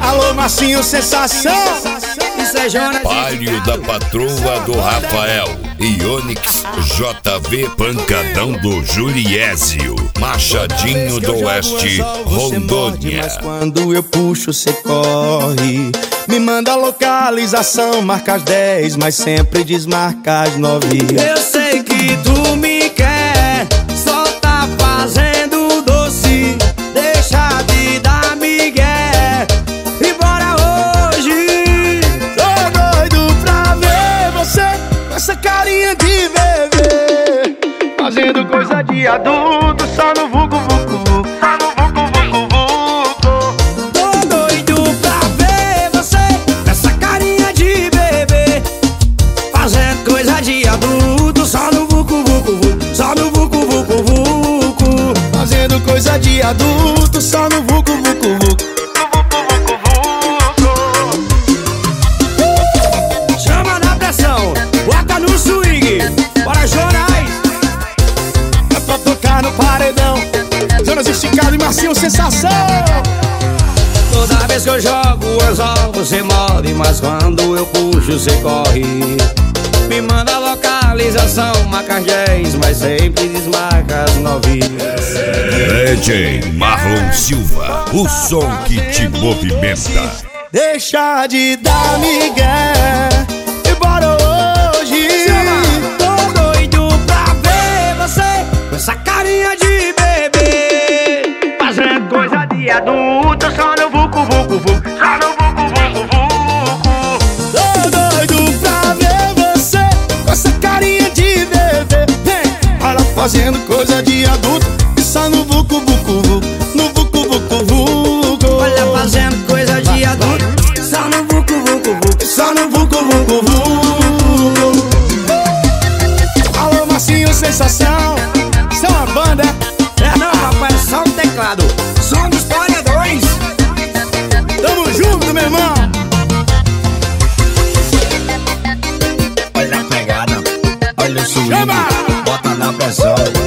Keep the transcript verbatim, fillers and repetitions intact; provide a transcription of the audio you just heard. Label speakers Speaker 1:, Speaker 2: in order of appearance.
Speaker 1: Alô, Marcinho, sensação. Isso é Jonas.
Speaker 2: Palio da Patroa do Rafael. Ionix J V Pancadão do Juliésio. Machadinho do Oeste, Rondônia.
Speaker 1: Mas quando eu puxo, cê corre. Me manda localização, marca as dez, mas sempre desmarca as nove. Eu sei que tu me quer, só tá fazendo doce. Deixa de dar migué e bora hoje. Tô doido pra ver você com essa carinha de bebê, fazendo coisa de adulto, só no vucu vucu vucu, só no vucu vucu vucu. Tô doido pra ver você com essa carinha de bebê, fazendo coisa de adulto, só no vucu vucu vucu, só no vucu vucu vucu. Fazendo coisa de adulto, só no vucu vucu vucu. Chama na pressão, bota no swing, bora Jonas. É pra tocar no paredão, Jonas esticado e Marcinho, sensação. Toda vez que eu jogo o anzol, você morre, mas quando eu puxo, você corre. Me manda a localização, marca as dez, mas sempre desmarca as nove.
Speaker 2: D J Marlon Silva, o som que te movimenta.
Speaker 1: Deixa de dar migué e bora hoje. Tô doido pra ver você com essa carinha de bebê, fazendo coisa de adulto, só no vucu vucu vucu, só no vucu vucu vucu. Tô doido pra ver você com essa carinha de bebê, olha, fazendo coisa de adulto e só no vucu vucu vucu, no vucu vucu vucu. Olha, fazendo coisa de adulto, só no vucu vucu vucu, só no vucu vucu vucu. Alô, Marcinho, sensação. Isso é uma banda? É não, rapaz, é só um teclado. Som dos paredões. Tamo junto, meu irmão.
Speaker 3: Olha a pegada, olha o swing,
Speaker 1: Chama!
Speaker 3: bota na pressão.